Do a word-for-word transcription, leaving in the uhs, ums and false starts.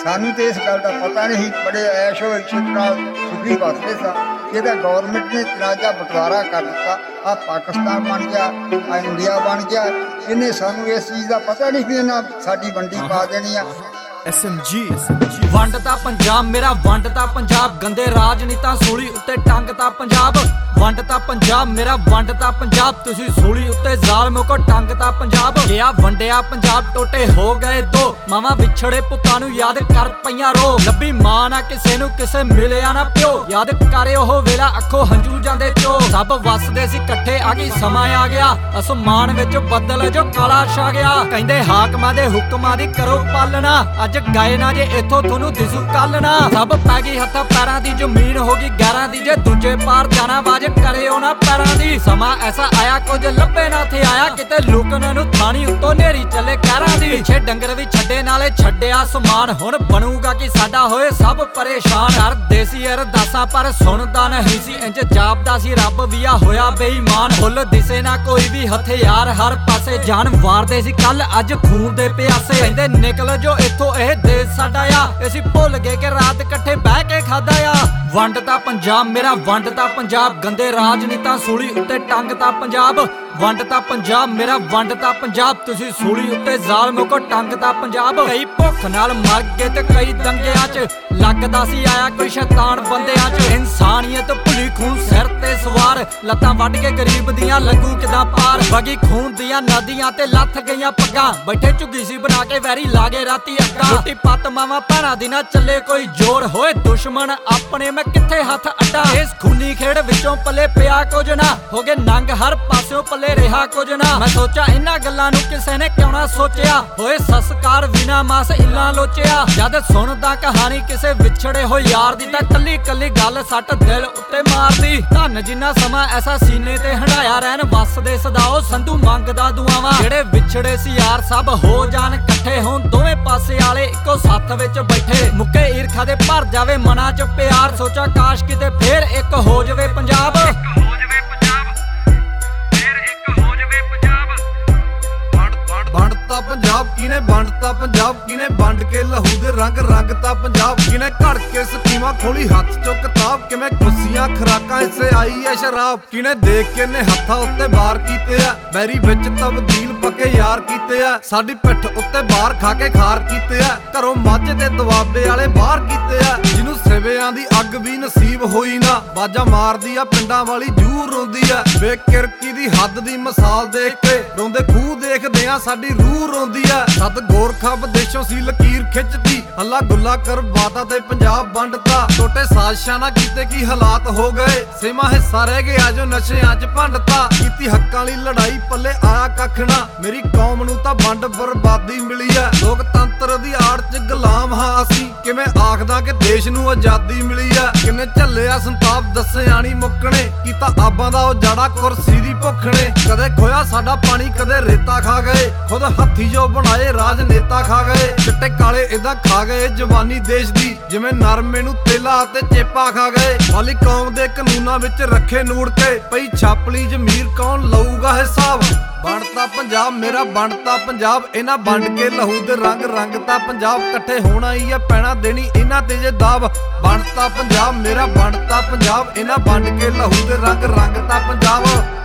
सानू तो इस गल का पता नहीं, बड़े ऐशो इशत नाल सुखी बसते सा। ये गौरमेंट ने तनाजा बंटवारा कर दिता, आ पाकिस्तान बन गया, आ इंडिया बन गया। इन्हें सानू इस चीज़ का पता नहीं भी इन्हें साडी वंडी पा देनी आ। एस एम जी वंडता पंजाब मेरा वंडता पंजाब, गंदे राजनीता सूली उत्ते टंगता पंजाब। वंडता पंजाब मेरा वंडता पंजाब, तुसी सूली उत्ते ज़ालिमों को टंगता पंजाब। गया वंडिया पंजाब टोटे हो गए दो, मामा विछड़े पुत्तां नूं याद कर पईयां रो। लभी मां ना किसे नूं किसे मिलिया ना प्यो, याद करे ओह वेला अखों हंजू जांदे चो। सब वसदे सी कट्ठे आ गई समा आ गया, असमान विच बदल जो काला छा गया। कहंदे हाकमां दे हुक्मां दी करो पालना, अज गए ना जे इथों थोनू दिसू कल ना। सब पै गई हत्थां पैरां दी, जमीन हो गई गैरां दी, जे दूजे पार जाना वाज करे ना पैरां दी। समा ऐसा आया कुछ लभे ना थे आया, किते लुकने नूं थानी उत्तों नेरी चले कहरां दी। पिछे डंगर भी छड्डे नाले छड्डिया समान, हुण बनूगा कि साडा होए सब परेशान। कर देसी अरदासां पर सुनदा नहीं सी, इंज जापदा सी रब भी आ होया बेईमान। फुल दिसे ना कोई भी हथियार, हर पासे जान वारदे सी कल अज खून दे प्यासे। कहंदे निकल जो इथों एह देश साडा आ, असीं भुल गए कि रात इकट्ठे बह के खादा आ। वंडता पंजाब मेरा वंडता पंजाब, गंदे राजनीता सूली उत्ते टंगता पंजाब। वंडता पंजाब मेरा वंडता पंजाब, तुसी सूली उत्ते ज़ालिमों को टंगता पंजाब। कई भुख नाल मर गए ते कई दंगियां च, लगदा सी आया कोई शैतान बंदियां च। इंसानियत भुली खून सिर ते सवार, लत्तां वड्ड के गरीब दियां लगू किदां पार। बगी खून दियां नदियां ते लथ गईयां पग्गां, बैठे झुग्गी सी बना के वैरी लागे राती अग्गां। लुट्टी पत मावां भैणां दी ना चले कोई जोर, होए दुश्मन अपने मैं कित्थे हथ अड्डा। इस खूनी खेड़ विचों पले पिया कुछ ना, हो गए नंग हर पास्यों पले रहा कुछ ना। मैं सोचा इन्हां गल्लां नूं किसे ने क्यों ना सोचिया, होए संस्कार बिना मास इल्लां लोचिया। जद सुनदा कहानी किसे विछड़े हो यार दी, तां कल्ली कल्ली गल सट दिल उत्ते मारदी। धन जिन्ना समा ऐसा सीने ते हंडाया रहन, वसदे सदाओ संधू मंगदा दुआवां। जेड़े विछड़े सी यार सब हो जान कट्ठे, होण दोवें पासे आले इक्को सत्थ विच बैठे। मुक्के ईरखा दे भर जावे मनां च प्यार, सोचा काश किते फेर एक हो जावे पंजाब। वंडता पंजाब किने वंडता पंजाब, किने वंड के लहू दे रंग रंगता पंजाब। किने घड़ के स्कीमां खोली हथ चो किताब, किवें खुशियां खराकां इसे आई है शराब। किने देख के ने हत्थां उत्ते वार कीते आ, बैरी विच तब्दील पक्के यार कीते आ। साडी पिठ उत्ते बाहर खा के खार कीते आ, घरों मੱਝ ते दवाबे वाले बाहर कीते आ। जिन्नू सिवियां दी अग भी नसीब होई ना, बाजा मारदी आ पिंडां वाली जूर रोंदी आ। बेकिरकी दी हद दी मिसाल देख के रोंदे खूह देखदे आ, साडी रूह रोंदी आ। सद गोरखा विदेशों सी लकीर खिंचदी, हल्ला गुल्ला कर बाता ते पंजाब वंडता। छोटे साजिशां ना कीते की हालात हो गए, सेमा हिस्सा रह गया जो नशेआं च भंडता। कीती हक्कां लई लड़ाई पल्ले आया कख ना, मेरी कौम नूं तां वंड बर्बादी मिली आ। लोकतंत्र दी आड़ च गुलाम हां असीं, किवें आखदा कि देश नूं आजादी मिली आ। किन्ने झल्लिया संताप दस्सिआ नी मुक्कणे, कीता आबां दा उजाड़ा कुर्सी दी भुखणे। कदे खोया साडा पानी कदे रेता खा गए, खुद हत्थी जो बनाए राजनेता खा गए। चिट्टे काले इदां खा गए जवानी देश दी, जिवें नरमे नूं तेला ते चेपा खा गए। वाली कौम दे कानूनां विच रखे नूड़ के, पई छापली जमीर कौन लऊगा हिसाब। वंडता पंजाब मेरा वंडता पंजाब, इन्हां वंड के लहू दे रंग रंगता पंजाब। कट्ठे होना ही है पैना देनी इन्हां ते जे दाब। वंडता पंजाब मेरा वंडता पंजाब, इन्हां वंड के लहू दे रंग रंगता पंजाब।